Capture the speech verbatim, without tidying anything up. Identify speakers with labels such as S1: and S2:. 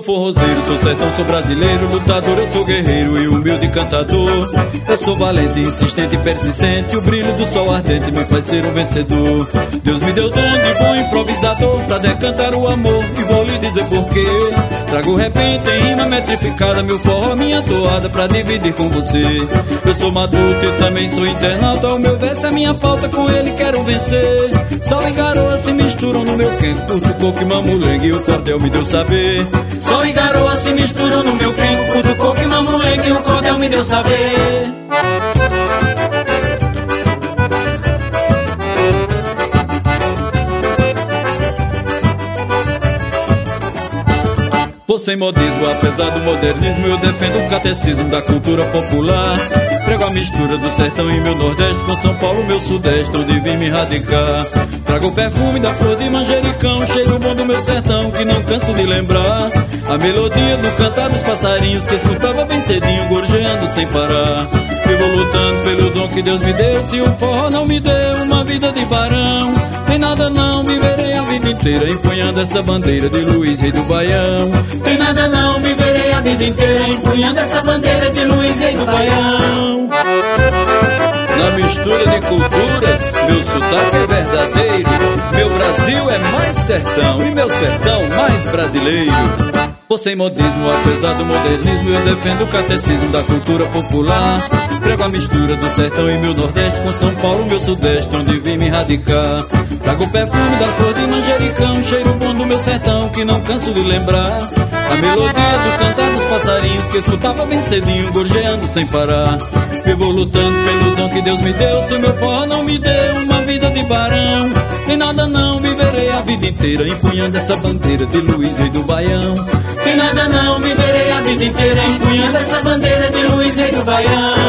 S1: forrozeiro, sou sertão, sou brasileiro, lutador, eu sou guerreiro e humilde cantador. Eu sou valente, insistente e persistente, o brilho do sol ardente me faz ser um vencedor. Deus me deu dom de bom improvisador pra decantar o amor, e vou lhe dizer porquê. Trago repente em rima metrificada, meu forró, minha toada pra dividir com você. Eu sou matuto e também sou internauta, o meu verso é minha pauta, com ele quero vencer. Sol e garoa se misturam no meu quenco, curto coco e mamulengue e o cordel me deu saber.
S2: Sol e garoa se misturam no meu quenco, curto coco e mamulengue e o cordel me deu saber.
S1: Vou sem modismo, apesar do modernismo, eu defendo o catecismo da cultura popular. Prego a mistura do sertão e meu nordeste com São Paulo, meu sudeste, onde vim me radicar. Trago o perfume da flor de manjericão, cheiro bom do meu sertão que não canso de lembrar. A melodia do cantar dos passarinhos que escutava bem cedinho, gorjeando sem parar. Eu vou lutando pelo dom que Deus me deu, se o forró não me deu uma vida de barão. Tem nada não, viverei a vida inteira empunhando essa bandeira de Luiz, rei do Baião.
S2: Tem nada não, viverei a vida inteira empunhando essa bandeira de Luiz, rei do Baião.
S1: Na mistura de culturas, meu sotaque é verdadeiro. Meu Brasil é mais sertão e meu sertão mais brasileiro. Vou sem modismo, apesar do modernismo, eu defendo o catecismo da cultura popular. Prego a mistura do sertão e meu nordeste com São Paulo, meu sudeste, onde vim me radicar. Trago o perfume da flor de manjericão, cheiro bom do meu sertão que não canso de lembrar. A melodia do cantar dos passarinhos que escutava bem cedinho, gorjeando sem parar. Eu vou lutando pelo dom que Deus me deu, se o meu forró não me deu uma vida de barão. Tem nada não, viverei a vida inteira empunhando essa bandeira de Luiz, rei do Baião.
S2: Tem nada não, viverei a vida inteira empunhando essa bandeira de Luiz, rei do Baião.